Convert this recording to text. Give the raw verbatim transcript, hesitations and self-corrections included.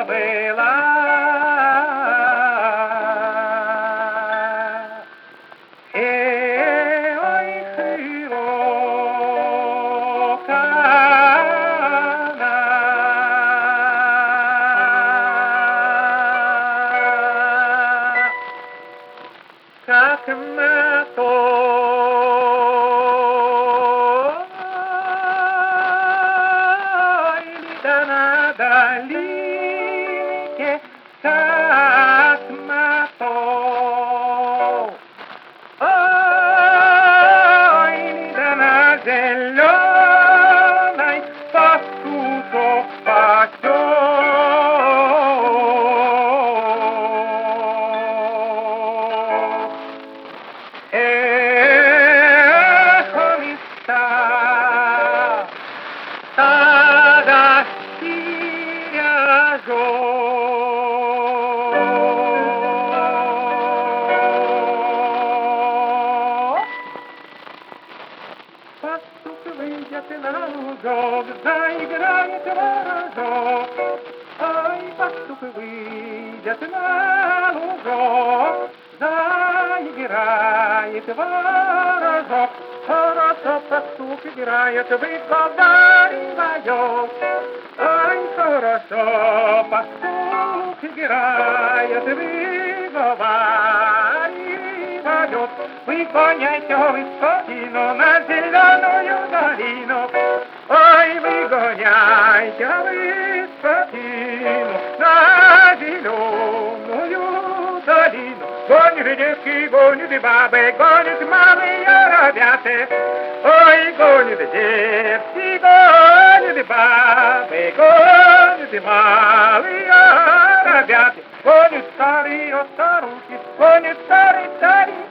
была. Эй, ой, широка она, как на той ледяной долинке, как на той. Ой, ледяной зеленой пастушок пасет. Эх, листа, стада стережет. Пастух выйдет на лужок, заиграет ворожок. Ой, пастух выйдет на лужок, заиграет ворожок. Хорошо пастух играет, выговаривает. Ой, хорошо пастух играет, выговаривает. Выгоняйте вы скотину на зеленую долину. Ой, выгоняйте вы скотину на зеленую долину. Гонят девки, гонят бабы, гонят малые ребята. Ой, гонят девки, гонят бабы, гонят малые ребята. Гонят старые старухи, гонят старые старые.